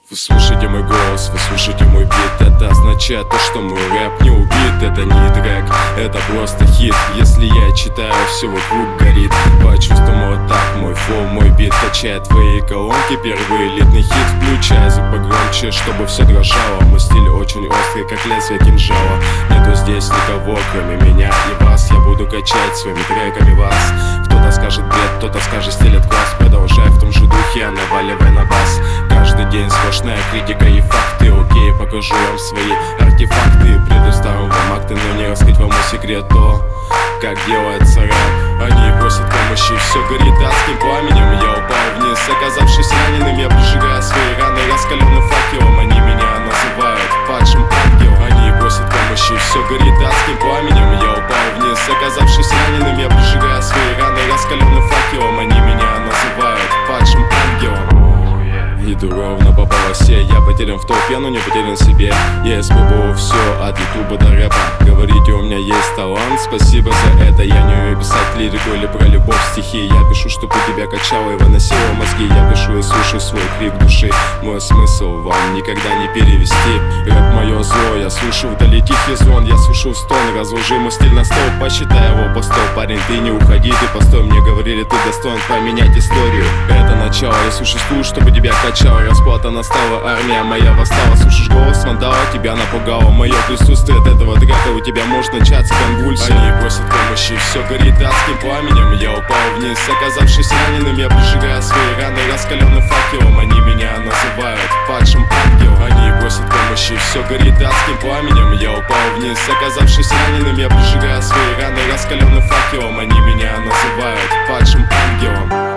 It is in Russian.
Вы слушаете мой голос, вы слушаете мой бит. Это означает то, что мой рэп не убит. Это не трек, это просто хит. Если я читаю, все вокруг горит. Почувствуй вот так, мой флоу, мой бит качает твои колонки. Первый элитный хит, включай звук погромче, чтобы все дрожало. Мой стиль очень острый, как лезвие кинжала. Нету здесь никого, кроме меня и вас. Я буду качать своими треками вас. Кто-то скажет бред, кто-то скажет стиль от класс. Продолжай в том же духе, наваливай на бас. Каждый день сплошная критика и факты. Окей, покажу вам свои артефакты. Предоставим вам акты, но не раскрыть вам секрет то, как делается рэп. Они просят помощи, все горит адским пламенем. Я упал вниз, оказавшись раненым. Я прижигаю свои раны раскаленным факелом. Они меня называют падшим ангелом. Они просят помощи, все горит адским пламенем. Я упал вниз, оказавшись раненым. Я прижигаю свои раны раскаленным факелом. Они меня называют падшим ангелом. Иду ровно по полосе, я потерян в толпе, но не потерян в себе. Я испробовал все, от ютуба до рэпа. Говорите, у меня есть талант, спасибо за это. Я не умею писать лирику или про любовь стихи. Я пишу, чтобы тебя качало и выносило мозги. Я пишу и слышу свой крик души. Мой смысл вам никогда не перевести. Рэп мое зло, я слышу вдали тихий звон. Я слышу стон, разложи мой стиль на стол. Посчитай его по стол, парень, ты не уходи, ты постой. Мне говорили, ты достоин поменять историю. Это начало, я существую, чтобы тебя качать. Расплата настала, армия моя восстала. Слушаешь голос вандала, тебя напугало мое присутствие. От этого трека у тебя может начаться конвульсия. Они просят помощи, все горит адским пламенем. Я упал вниз, оказавшись раненым. Я прижигаю свои раны раскаленным факелом. Они меня называют падшим ангелом. Они просят помощи, все горит адским пламенем. Я упал вниз, оказавшись раненым. Я прижигаю свои раны раскаленным факелом. Они меня называют падшим ангелом.